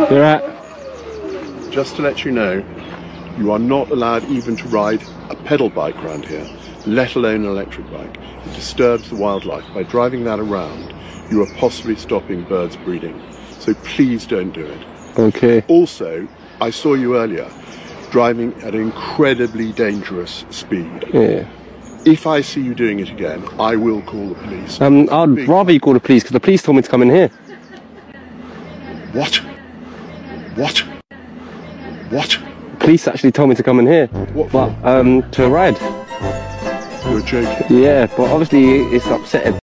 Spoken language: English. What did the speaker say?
You're right. Just to let you know, you are not allowed even to ride a pedal bike around here, let alone an electric bike. It disturbs the wildlife. By driving that around, you are possibly stopping birds breeding. So please don't do it. Okay. Also, I saw you earlier driving at an incredibly dangerous speed. Yeah. If I see you doing it again, I will call the police. I'd rather you call the police, because the police told me to come in here. What? What? What? The police actually told me to come in here. What But, for? to ride. You're joking. Yeah, but obviously it's upsetting.